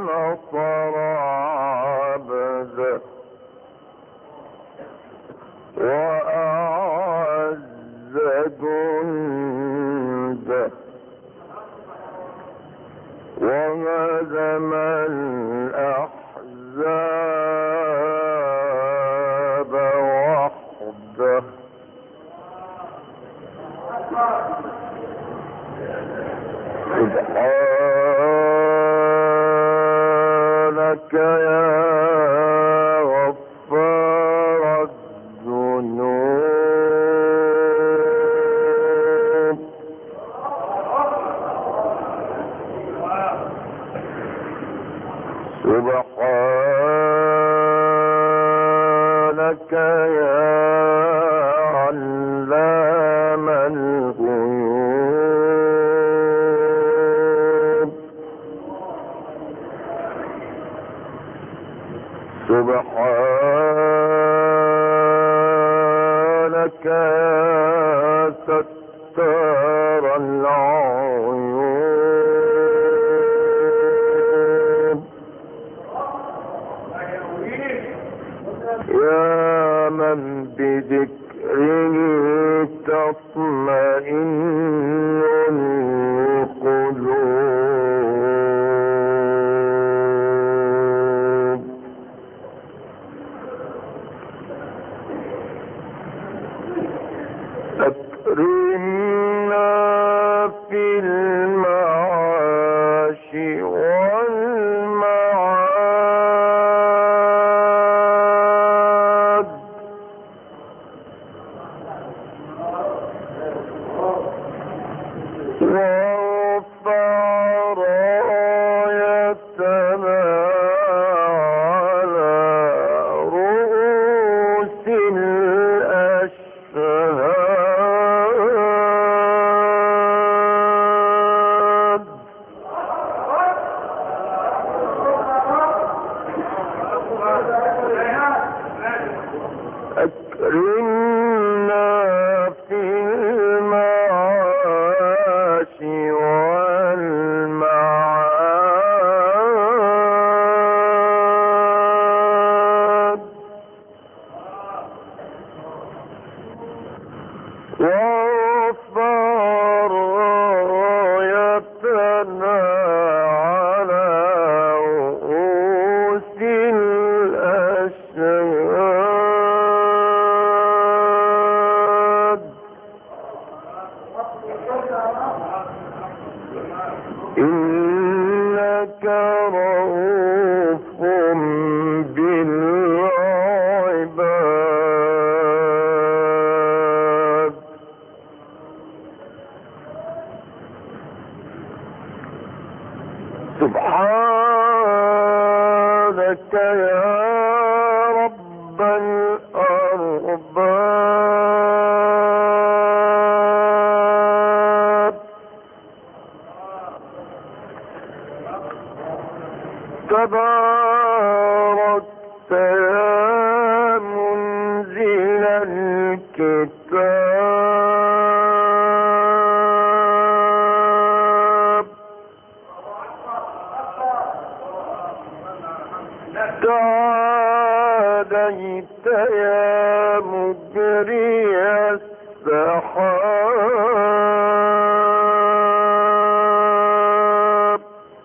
ونصر عبده وأعز جنده وهزم الأحزاب وحده. سبحانك يا غفار الذنوب سبحانك يا علام الغيوب سبحانك يا ستار العيوب يا من بذكره تطمئن القلوب أكرمنا في المعاش والمعاد وارفع رايتنا على رؤوس الأشهاد أكرمنا في المعاش والمعاد وارفع رايتنا على رؤوس الأشهاد إنك رؤوف بالعباد سبحانك يا رب الأرباب تباركت يا منزل الكتاب تعاليت يا مجري السحاب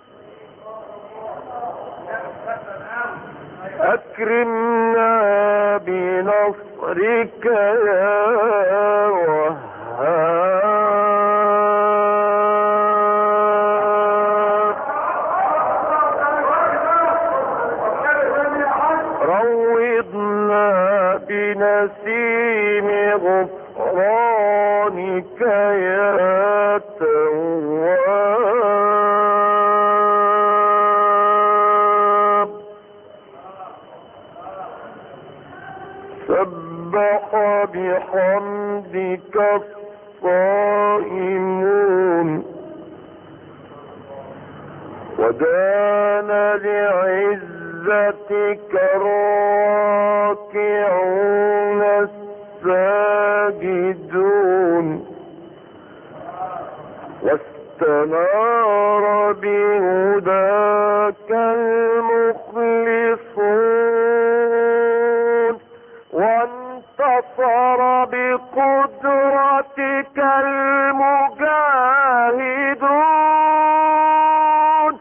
أكرمنا بنصرك يا وهاب روضنا بنسيم غفرانك يا تواب سبح بحمدك الصائمون ودان لعزتك الراكعون الساجدون واستنار بهداك المخلصون وانتصر بقدرتك المجاهدون.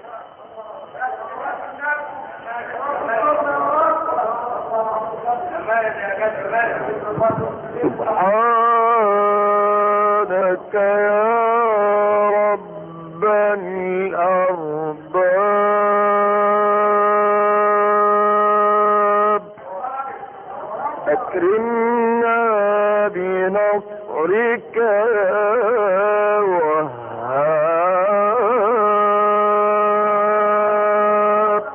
سبحانك يا رب الأرباب أكرمنا بنصرك يا وهاب.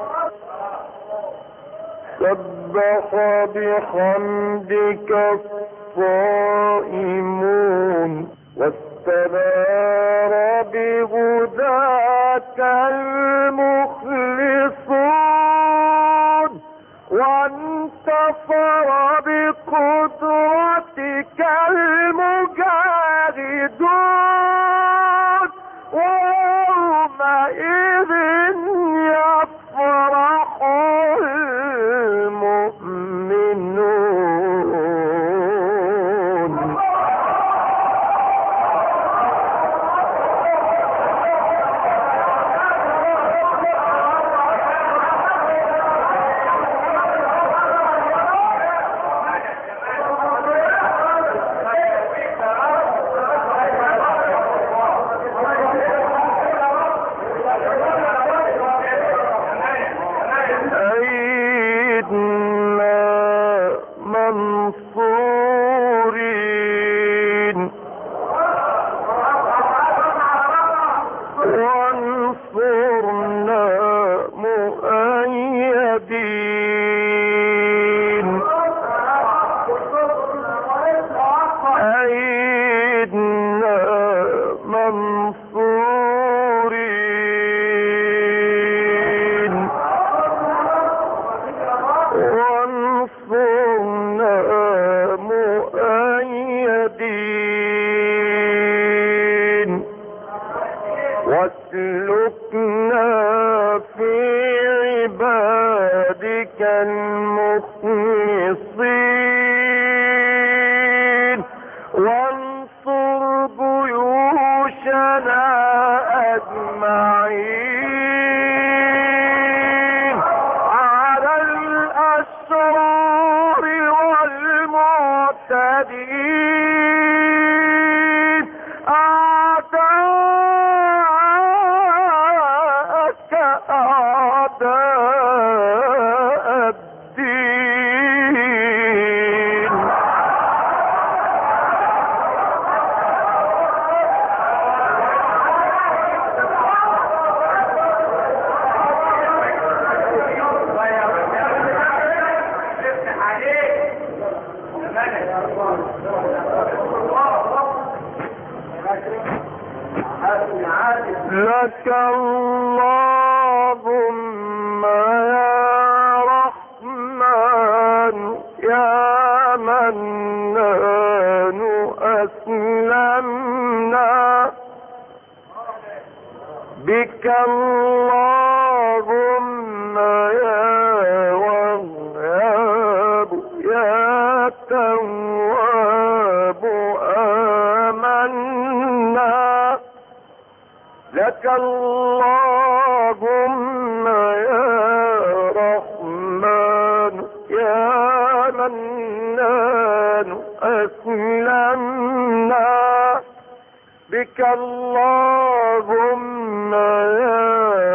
سبح بحمدك الصائمون واستنار بهداك المخلصون وانتصر بقدرتك المجاهدون. ويومئذ يفرح المؤمنون. منصورين وانصرنا مؤيدين. أيدنا منصورين وانصرنا مؤيدين. واسلكنا في عبادك المخلصين وانصر جيوشنا أجمعين على الأشرار والمعتدين أعداءك أعداء الدين. لك اللهم يا رحمن يا منان أسلمنا بك اللهم يا وهاب يا تواب آمنا. لك اللهم يا رحمن يا منان أسلمنا بك اللهم يا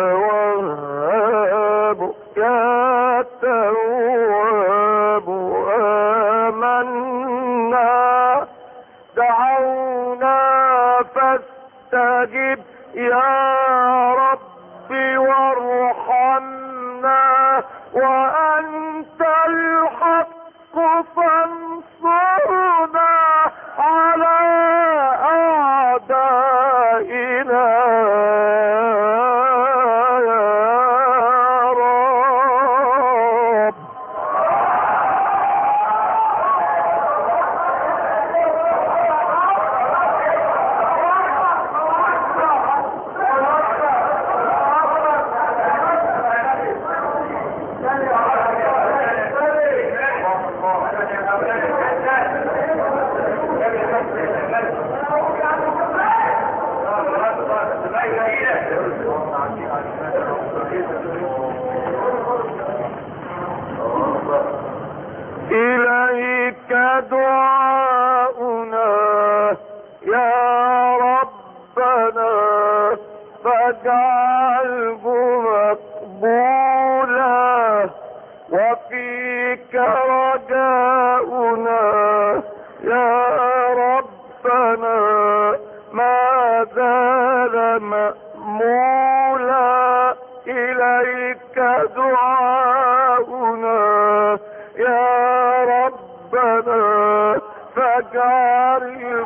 وهاب يا تواب آمنا. دعونا فاستجب يا ربي وارحمنا وأنت الحق فانصرنا على أعدائنا يا رب. دعاؤنا يا ربنا فاجعله مقبولا وفيك رجاؤنا يا ربنا ما زال مأمولا إليك دعاؤنا يا ربنا فاجعله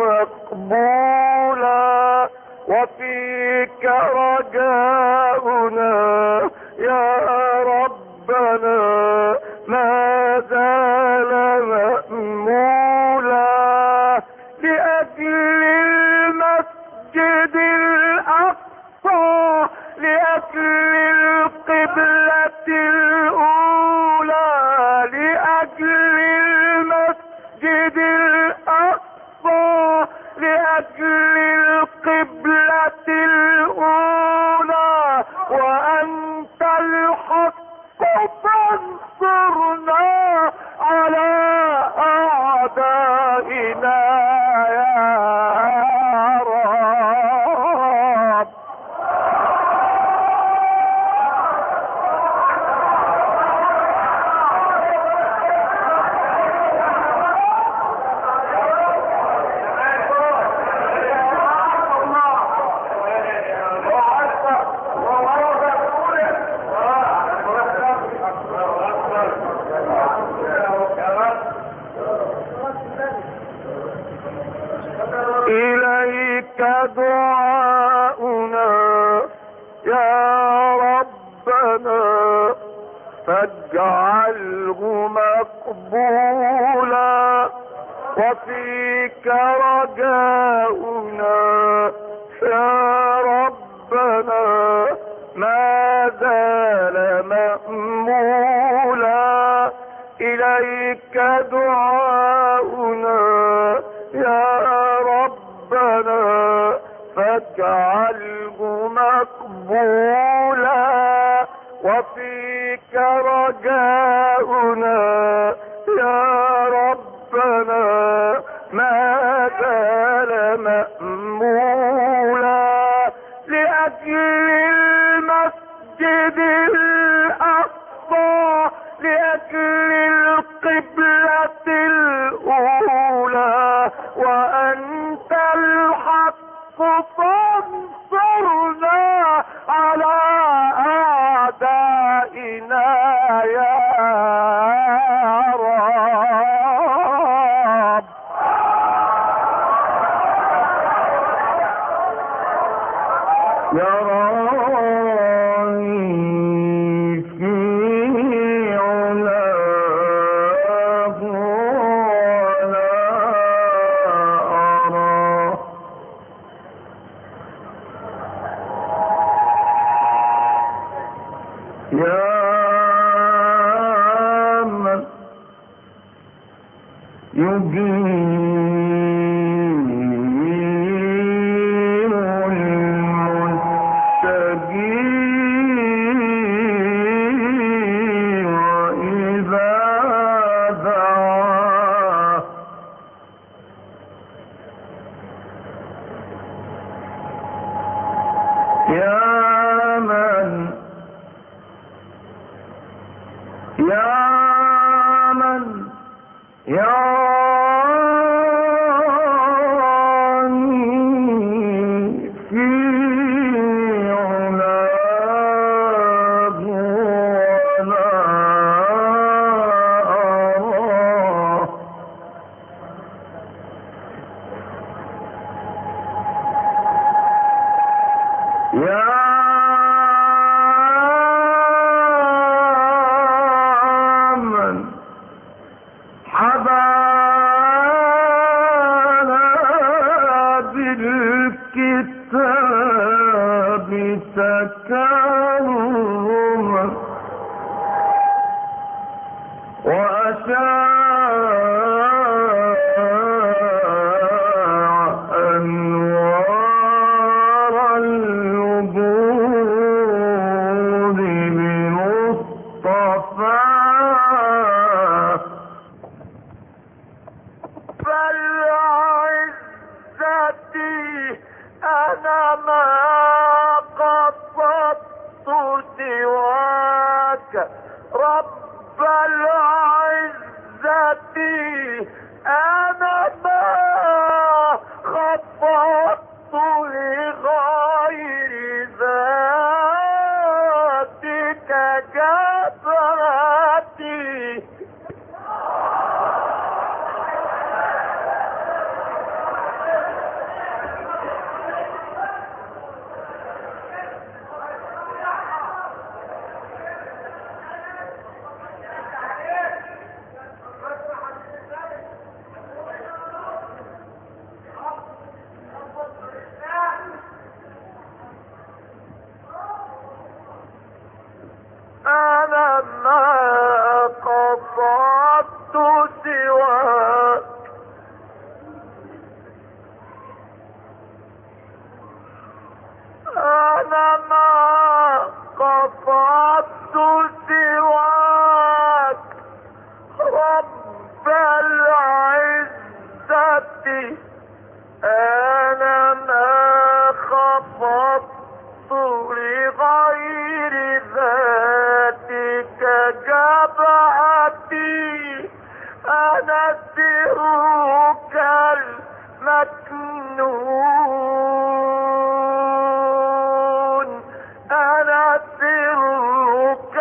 مقبولا وفيك رجاؤنا يا ربنا ما زال مأمولا لأجل المسجد الأقصى لأجل القبلة الأولى لأجل المسجد الأقصى لأجل القبلة الأولى وأنت الحق فانصرنا على أعدائنا يا رب. إليك دعاؤنا يا ربنا فاجعله مقبولا وفيك رجاؤنا يا ربنا ما زال مأمولا إليك دعاؤنا يا ربنا فاجعله مقبولا وفيك رجاؤنا يا ربنا ما زال مأمولا لأجل المسجد الأقصى لأجل القبلة الأولى وأنت الحق فانصرنا على أعدائنا يا رب. يراني في علاه ولا أراه يا من يجيب المستجيب وإذا دعاه يا من يراني في علاه ولا أراه يا من حبا لك رب العزة أنا ما خفضت لغير ذاتك جبرتي. أنا ما قصدت سواك أنا ما قصدت سواك رب العزة أنا ما خفضت لغير ذاتك جبهتي. أنا سرك المكنون أنا سرك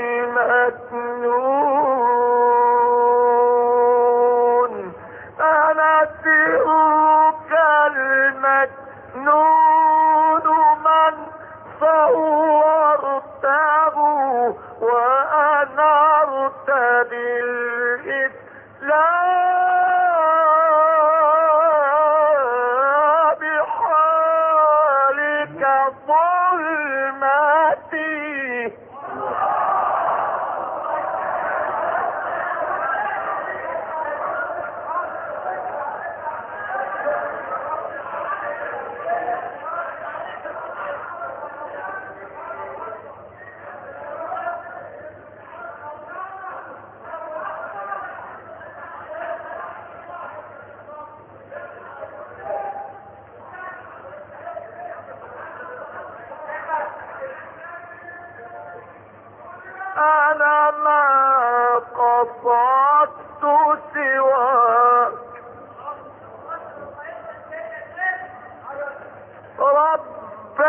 المكنون أنا سرك المكنون من صورته وأنرت بالإسلام بحالك ظلمتي. أنا ما قصدت سواك رب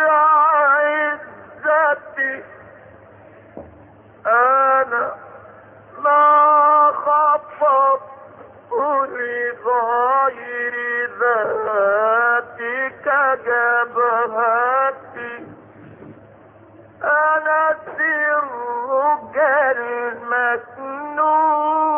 العزة أنا ما خفضت لغير ذاتك جبهتي. أنا سرك المكنون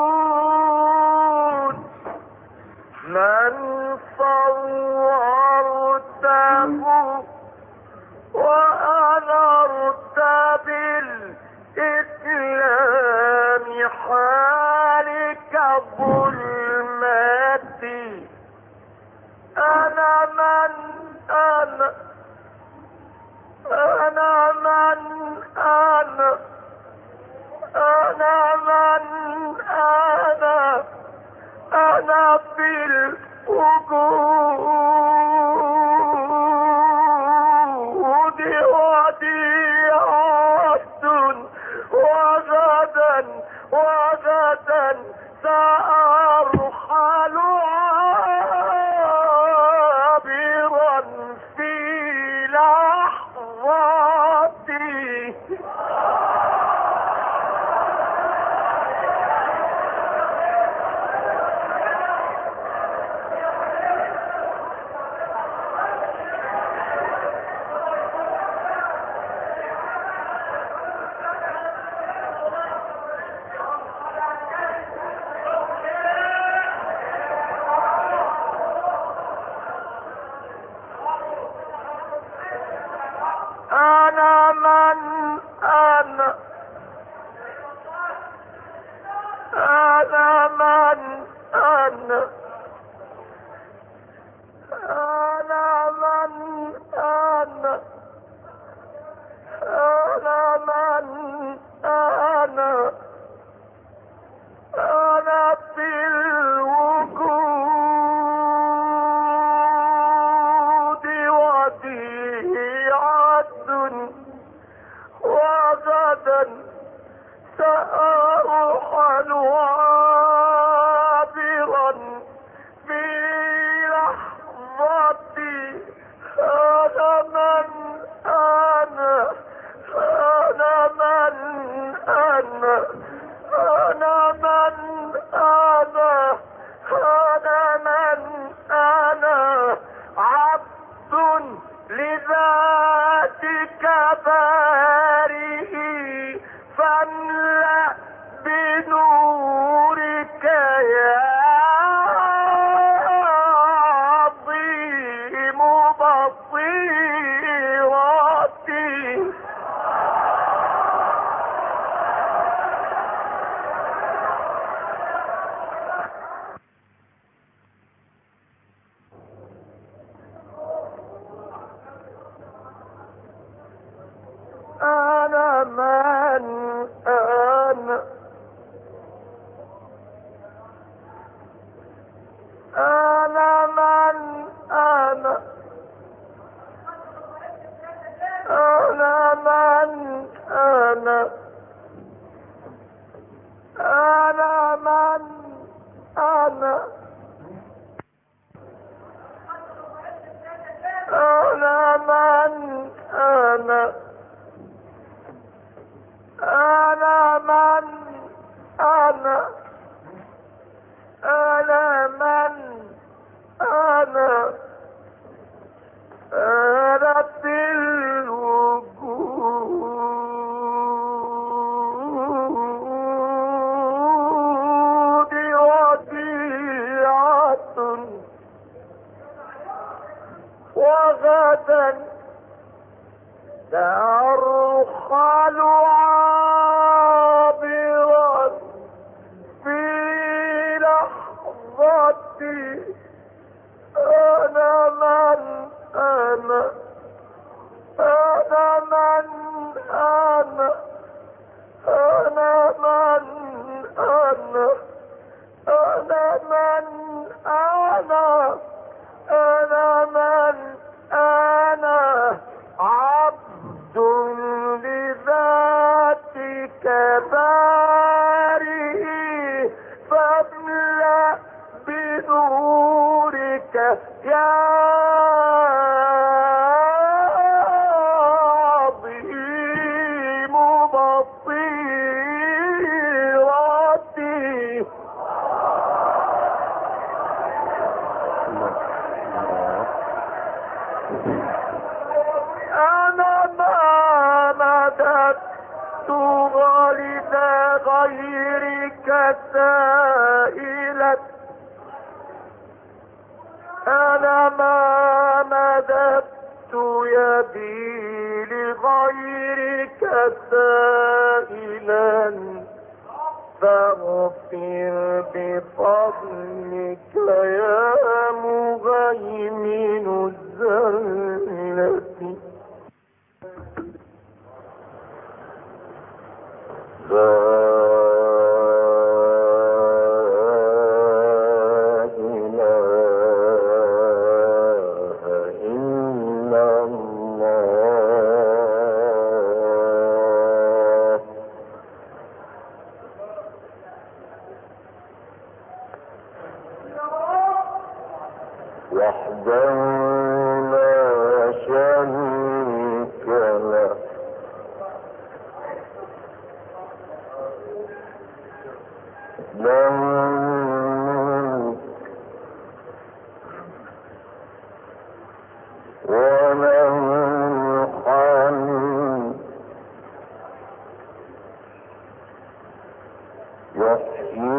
سأرحل عابرا في لحظتي. أنا من أنا، أنا من أنا، أنا من أنا، أنا من أنا، عبد لذاتك بارئ، فاملأ بنورك يا عظيم بصيرتي. أنا من أنا، أنا من أنا، أنا من أنا، أنا من أنا، أنا من أنا، أنا من أنا، أنا من أنا، أنا في الوجود وديعة، وغدا سأرحل عابرا في لحظتي. أنا من أنا، أنا من أنا، أنا من أنا، أنا من أنا، أنا من أنا، عبد لذاتك بارئ، فاملأ بنورك يا عظيم بصيرتي. أنا ما مددت غالب غيرك سائلا، أنا ما مددت يدي لغيرك سائلا، فاغفر بفضلك يا مهيمن الزلة. وحده لا شريك له، له الملك وله الحمد، يحيي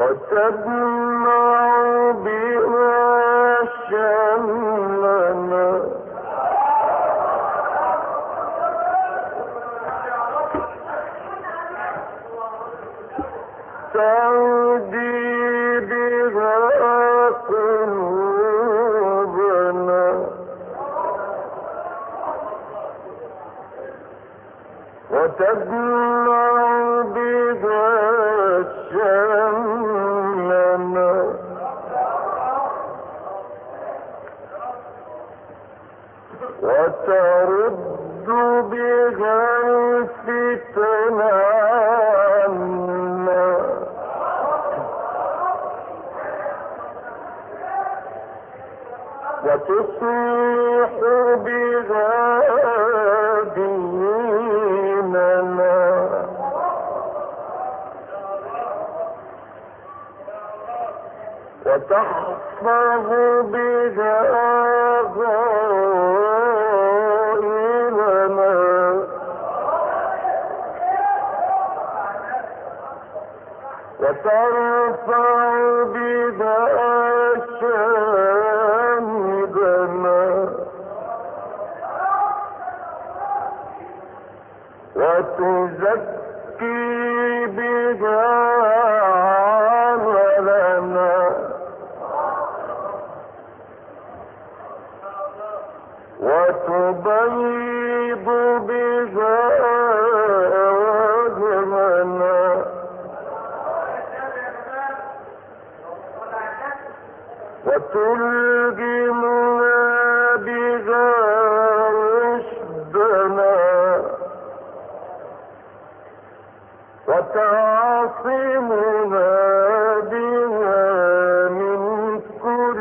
وتجمع بها شملنا تهدي بها قلوبنا وتجمع بها شملنا وترد بها الفتن عنا وتصلح بها ديننا وتحفظ بها غائبنا وترفع بها شاهدنا وتزكي بها عملنا وتبيض بها وجهنا وتلجمنا بها رشدنا وتعصمنا بها من كل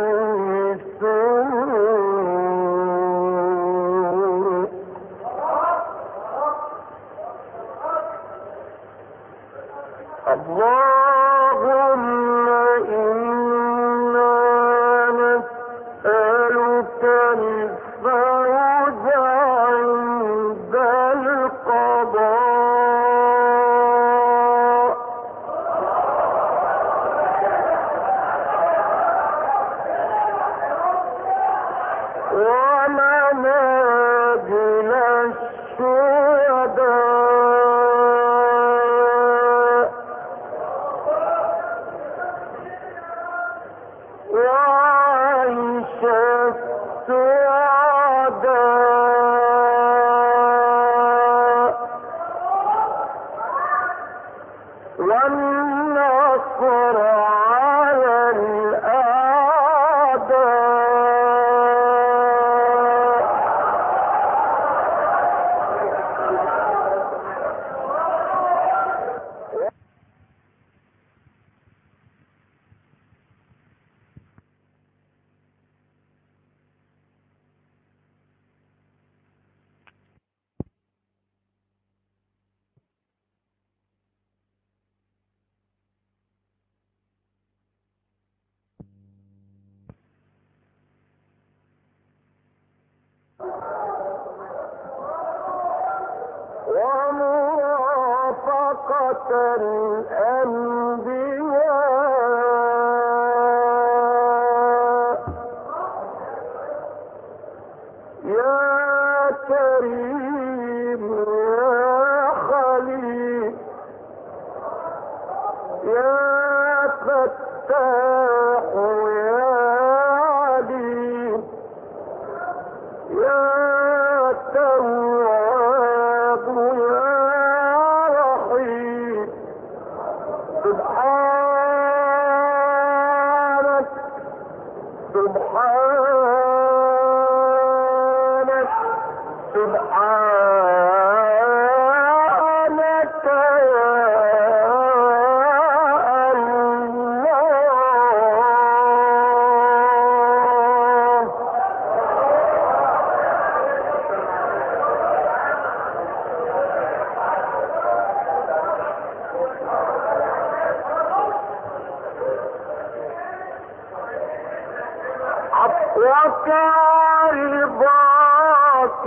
سوء اللهم إنا نسألك الفوز عند القضاء ومنازل الشهداء وعيش السعداء والنصر على الأعداء ومرافقة الأنبياء يا كريم يا خليل يا فتاح يا عليم يا تواب يا رحيم سبحانك سبحانك سبحانك يا الله عفوك رضاك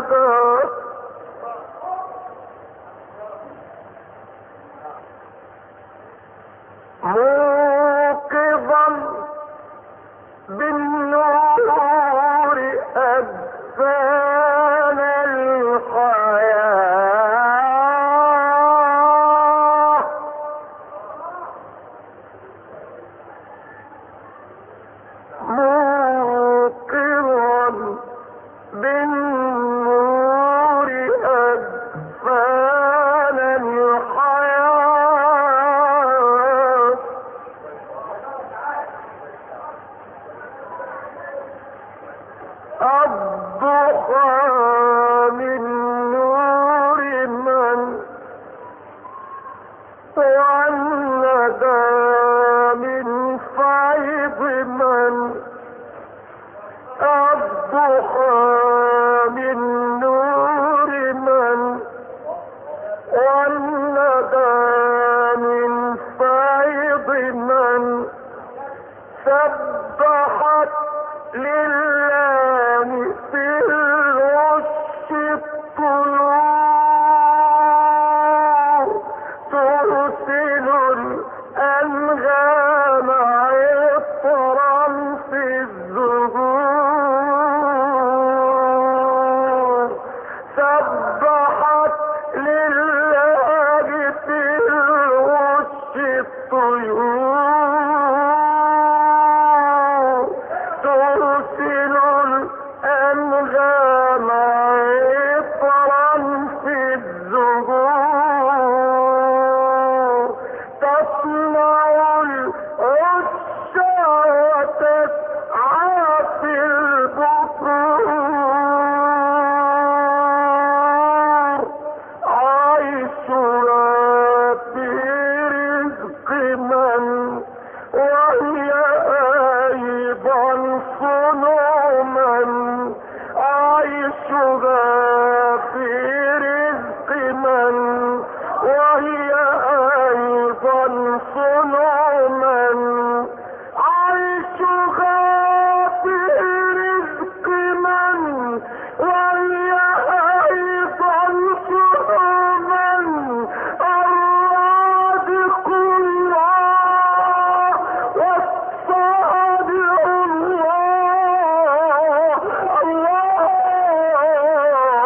موقظا بالنور أدفان الحياة موقظا بالنور أدفان الحياة الضحى من نور من والندى من فيض من الضحى من نور من والندى من فيض من سبحت لله في الوش الطيور ترسل الأنغام عطرا في الزهور سبحت لله في الوش الطيور ترسل الأنغام عطرا في الزهور تصنع العش وتسعى في البكور عيشها في رزق من وهي أيضا صنع من عيشها في رزق من وهي أيضا صنع من عيشها في رزق من وهي أيضا صنع من الرازق الله والصادق الله الله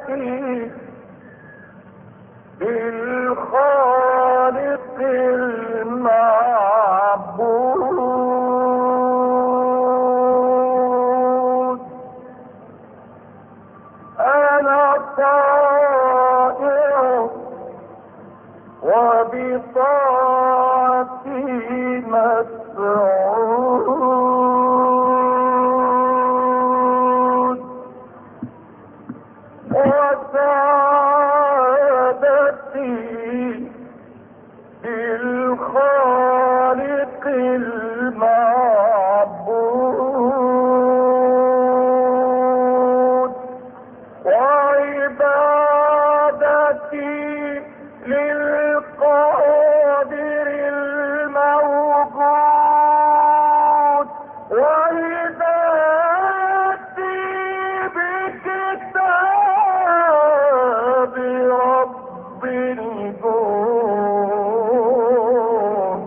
بالخالق المعبود. أنا طائع وبطاعتي مسعود، وسعادتي بالخالق المعبود، وعبادتي للقادر الموجود، وإذاتي بكتاب رب الجود.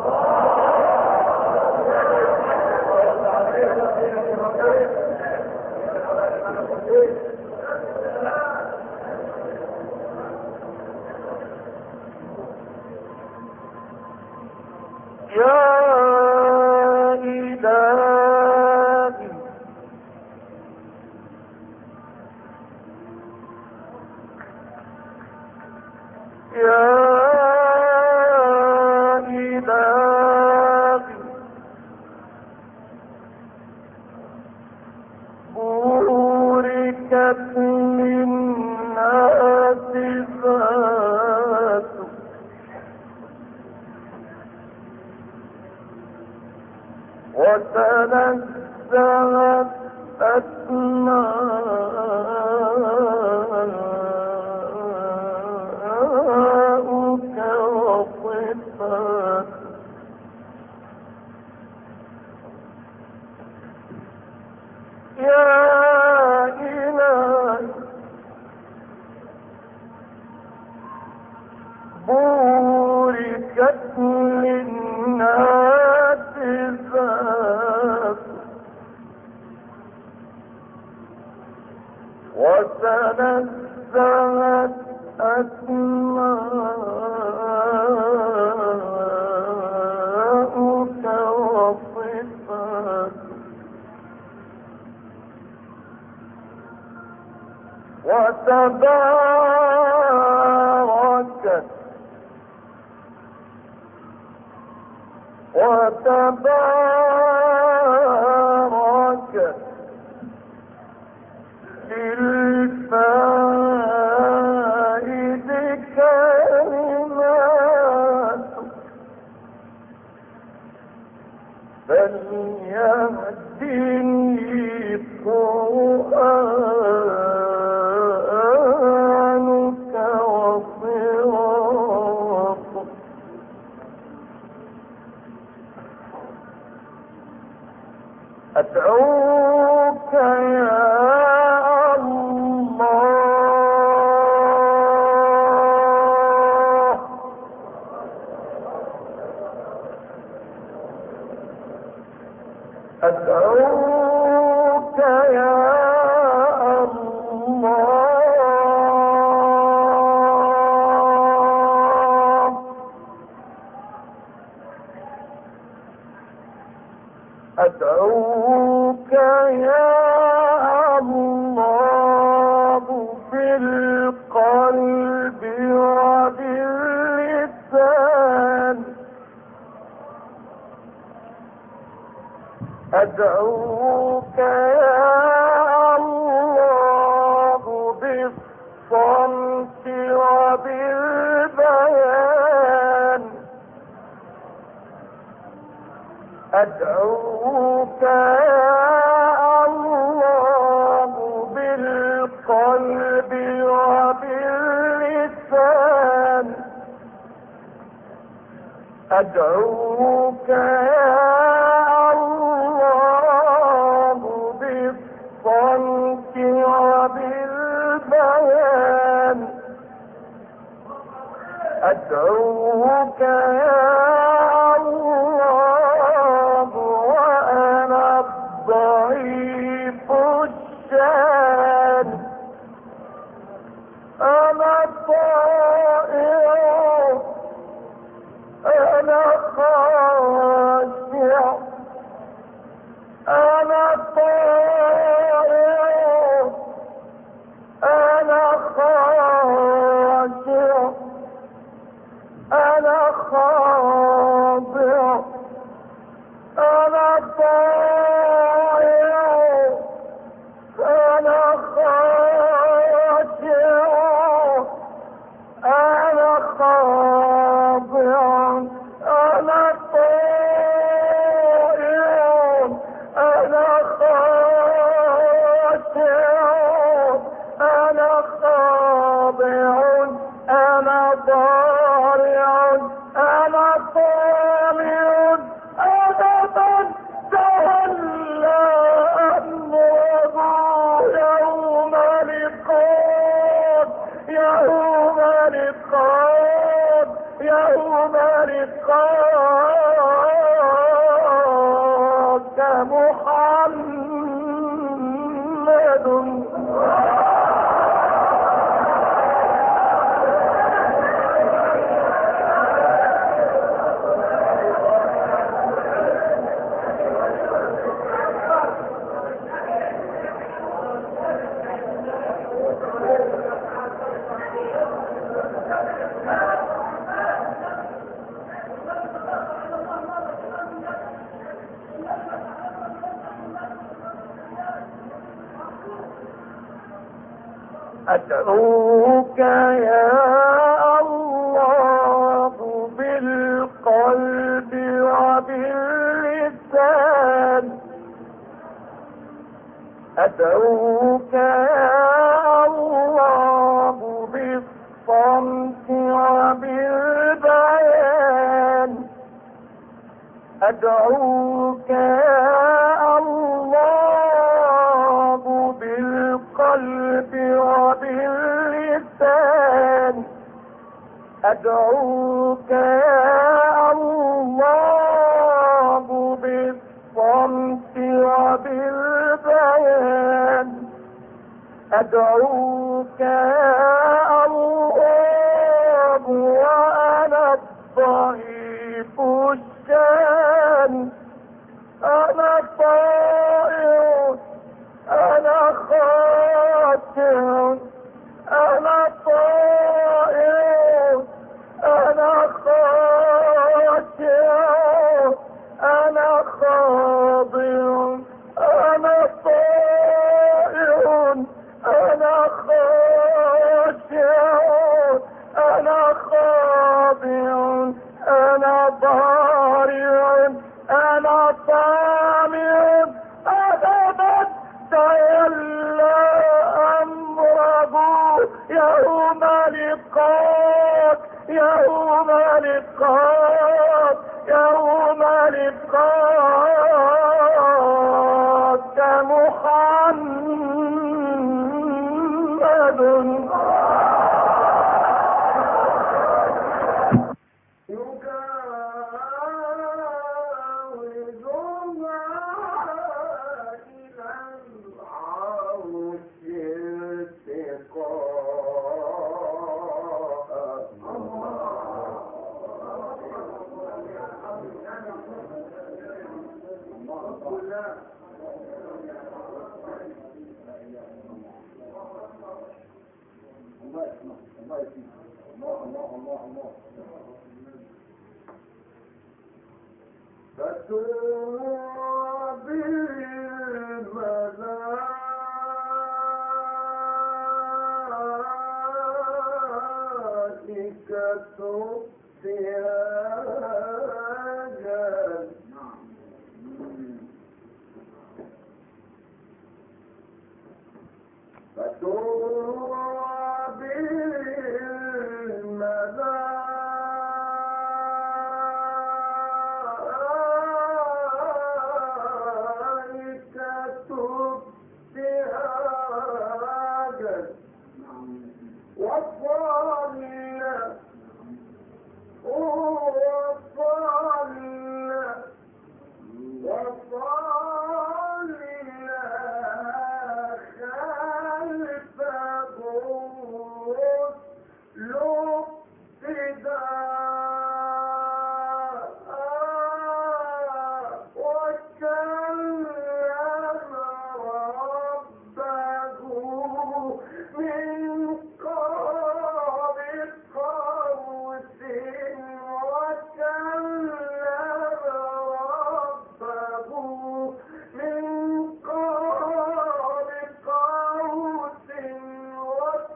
يا إلهي يا إلهي بوركت للناس ذاتك، وتنزهت أسماؤك وصفاتك. يا إلهي بوركت للناس ذاتك، وتنزهت أسماؤك وصفاتك، وتباركت للفائز كلماتك، فليهدني قرآنك وصراطك. أدعوك يا الله، أدعوك يا الله، أدعوك يا الله بالقلب وباللسان، أدعوك يا الله بالصمت وبالبيان، أدعوك يا الله بالقلب وباللسان، أدعوك يا الله بالصمت وبالبيان، أدعوك يا الله وأنا الضعيف الشان، طائع أنا خاشع أنا طائع أنا خاشع أنا خاضع أنا طائع أنا خاشع أنا خاضع أنا طائع أنا خاشع أنا خاضع أنا ضارع أنا طامع أنا من تولى أمره يوم لقاء يوم لقاء يوم لقاء محمد أدعوك يا الله بالقلب وباللسان أدعوك يا الله بالصمت وبالبيان أدعوك يا الله بالقلب وباللسان أدعوك يا الله بالصمت وبالبيان أدعوك يا الله وأنا الضعيف الشان أنا طائع أنا خاشع أنا طائع أنا خاشع أنا خاضع أنا طائع أنا خاشع أنا خاضع أنا ضارع أنا طامع أنا من تولى أمره يوم لقاك يوم لقاك يوم لقاك محمد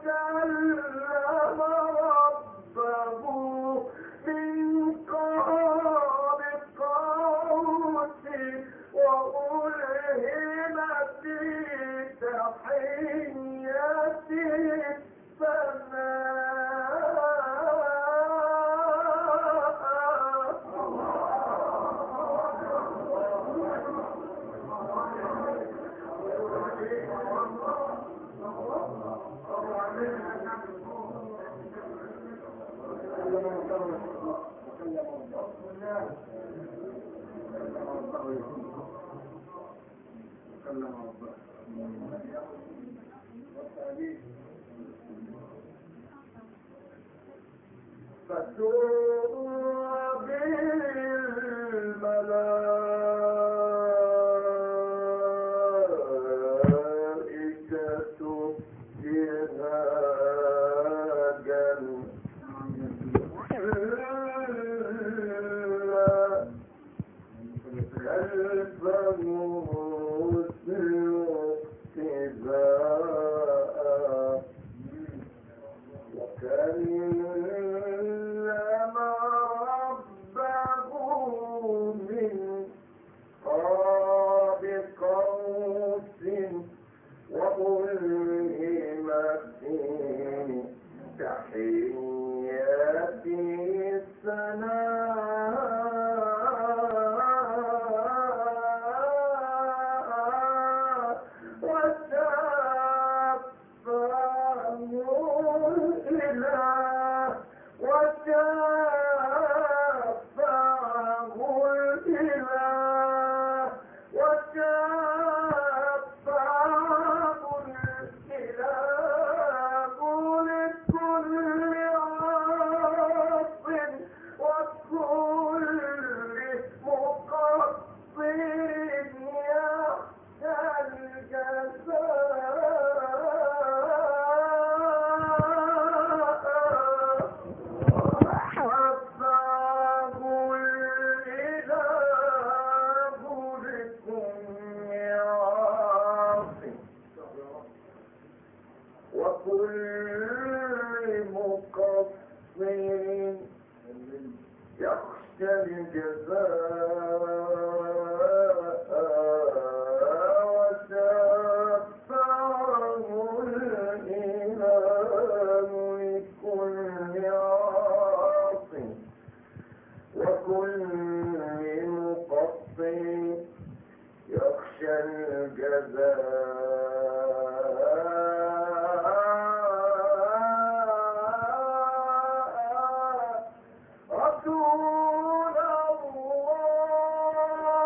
رسول الله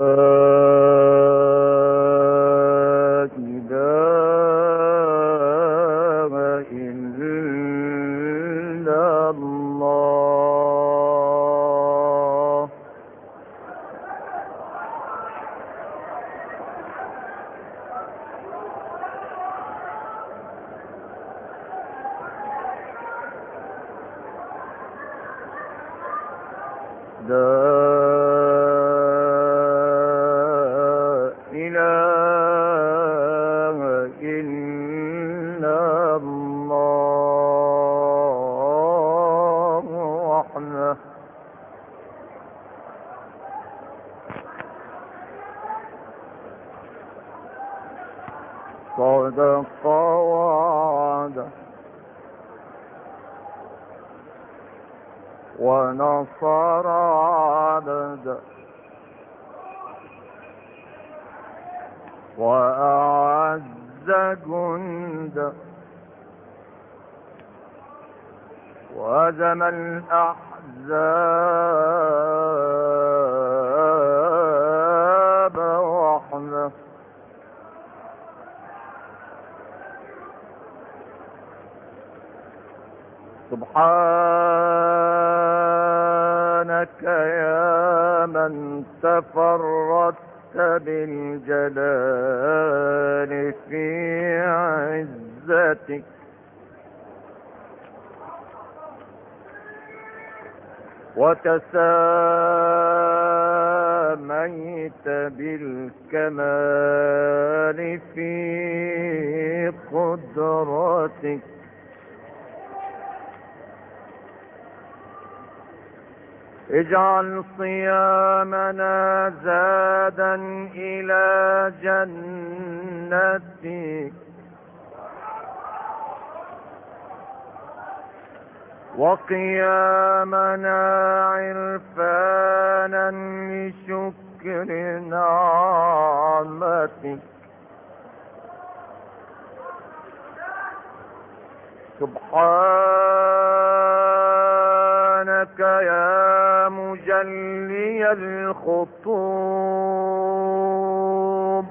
صدق وعده ونصر عبده وأعز جنده وهزم الأحزاب وحده. سبحانك يا من تفردت بالجلال في عزتك وتساميت بالكمال في قدرتك. اجعل صيامنا زادا إلى جنتك وقيامنا عرفانا لشكر نعمتك. سبحانك يا مجلي الخطوب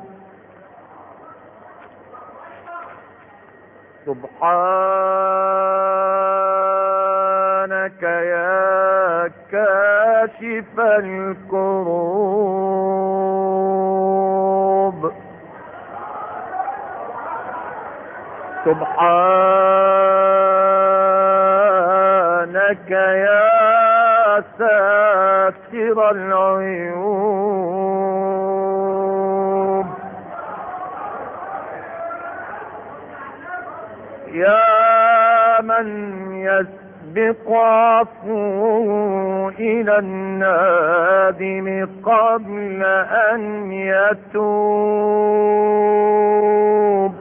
سبحانك يا كاشف الكروب سبحانك يا ساتر العيوب يا من يسبق عفوه إلى النادم قبل أن يتوب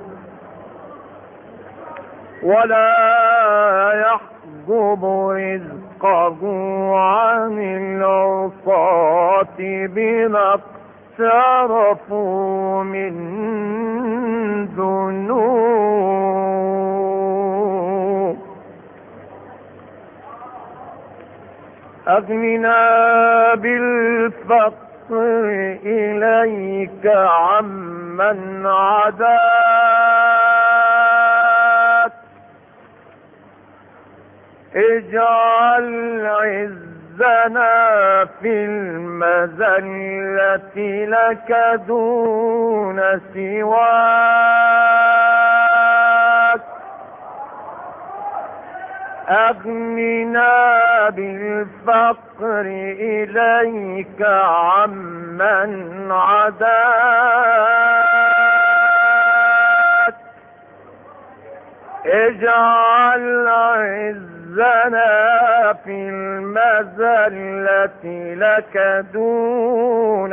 ولا يحجب رزقه عن العصاة بما اقترفوا من ذنوب. أغننا بالفقر إليك عمن عداك اجعل عزنا في المذلة لك دون سواك. أغننا بالفقر إليك عمن عداك اجعل عزنا في المذلة لك دون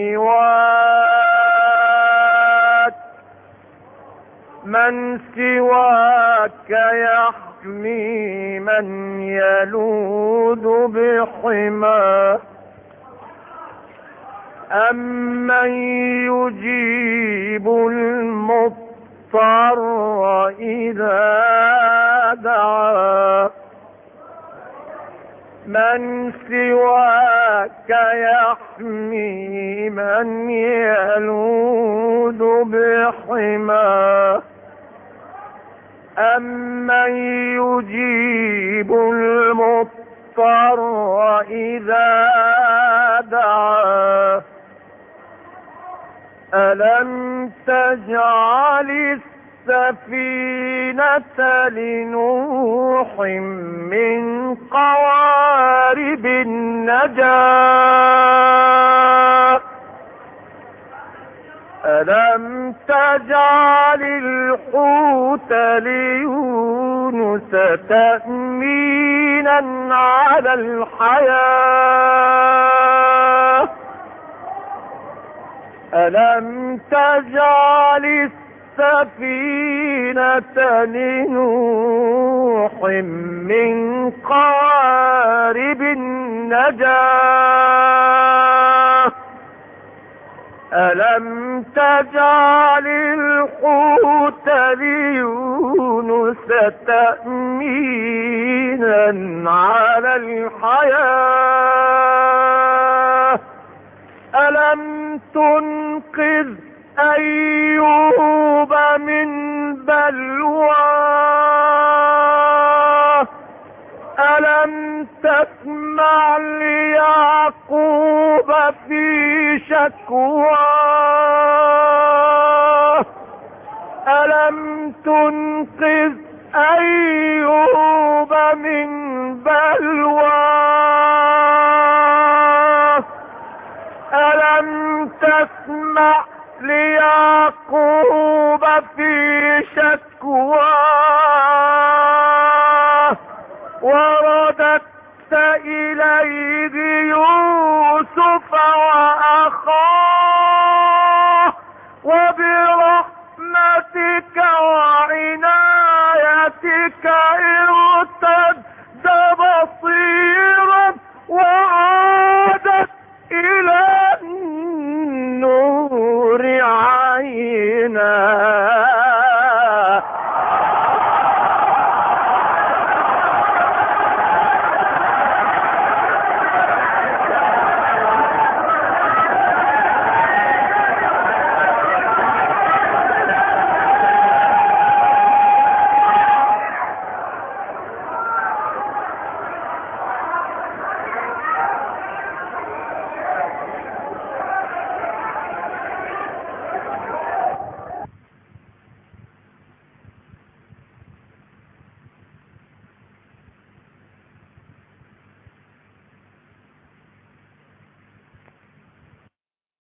سواك. من سواك يحمي من يلوذ بحماه أمن يجيب المضطر إذا دعاه من سواك يحمي من يلوذ بحماه أمن يجيب المضطر إذا دعاه ألم تجعل السفينة لنوح من قوارب النجاة ألم تجعل الحوت ليونس تأمينا على الحياة ألم تجعل السفينة لنوح من قوارب النجاة ألم تجعل الحوت ليونس تأمينا على الحياة ألم تنقذ أيوب من بلواه ألم تسمع ليعقوب في شكواه ألم تنقذ أيوب من بلواه ألم تسمع ليعقوب في شكواه ورددت إليه يوسف وأخاه وبرحمتك وعنايتك ارتدى